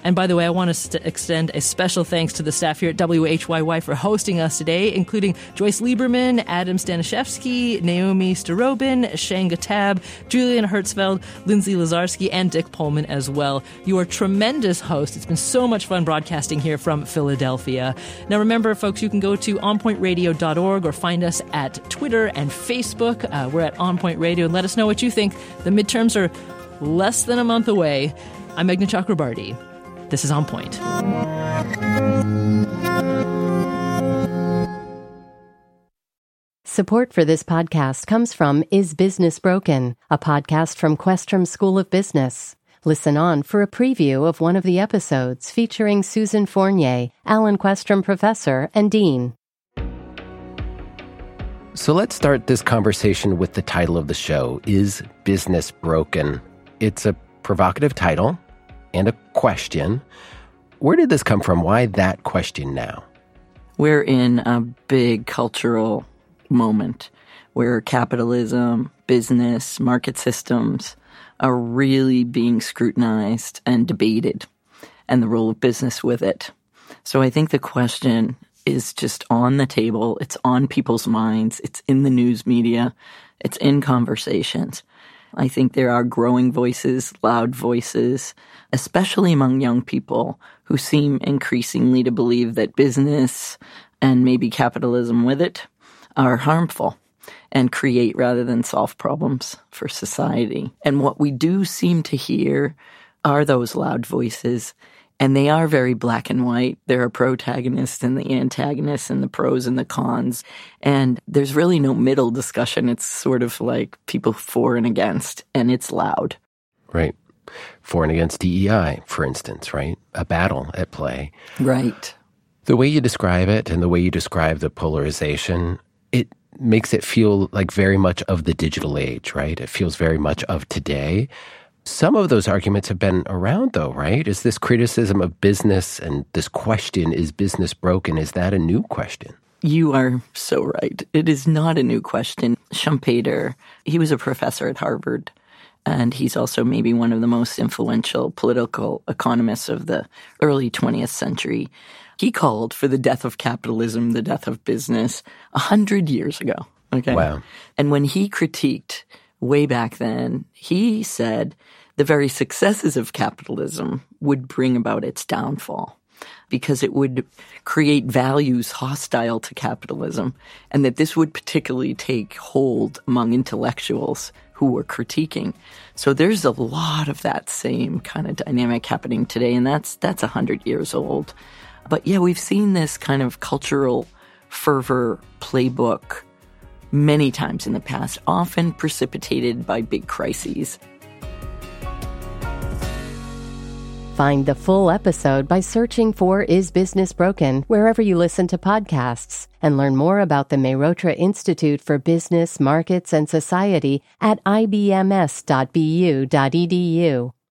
And by the way, I want to extend a special thanks to the staff here at W H Y Y for hosting us today, including Joyce Lieberman, Adam Stanishevsky, Naomi Starobin, Shanga Tab, Julian Hertzfeld, Lindsay Lazarski, and Dick Pullman as well. You are tremendous hosts. It's been so much fun broadcasting here from Philadelphia. Now remember, folks, you can go to on point radio dot org or find us at Twitter and Facebook. Uh, we're at On Point Radio, and let us know what you think. The midterms are less than a month away. I'm Meghna Chakrabarti. This is On Point. Support for this podcast comes from Is Business Broken, a podcast from Questrom School of Business. Listen on for a preview of one of the episodes featuring Susan Fournier, Alan Questrom Professor and Dean. So let's start this conversation with the title of the show, Is Business Broken? It's a provocative title and a question. Where did this come from? Why that question now? We're in a big cultural moment where capitalism, business, market systems are really being scrutinized and debated, and the role of business with it. So I think the question is just on the table. It's on people's minds. It's in the news media. It's in conversations. I think there are growing voices, loud voices, especially among young people who seem increasingly to believe that business and maybe capitalism with it are harmful and create rather than solve problems for society. And what we do seem to hear are those loud voices, and they are very black and white. There are protagonists and the antagonists and the pros and the cons. And there's really no middle discussion. It's sort of like people for and against, and it's loud. Right. For and against D E I, for instance, right? A battle at play. Right. The way you describe it and the way you describe the polarization, it makes it feel like very much of the digital age, right? It feels very much of today. Some of those arguments have been around, though, right? Is this criticism of business and this question, is business broken, is that a new question? You are so right. It is not a new question. Schumpeter, he was a professor at Harvard, and he's also maybe one of the most influential political economists of the early twentieth century. He called for the death of capitalism, the death of business, a hundred years ago. Okay. Wow. And when he critiqued way back then, he said the very successes of capitalism would bring about its downfall because it would create values hostile to capitalism, and that this would particularly take hold among intellectuals who were critiquing. So there's a lot of that same kind of dynamic happening today, and that's that's a hundred years old. But yeah, we've seen this kind of cultural fervor playbook many times in the past, often precipitated by big crises. Find the full episode by searching for Is Business Broken wherever you listen to podcasts, and learn more about the Mehrotra Institute for Business, Markets, and Society at I B M S dot B U dot E D U.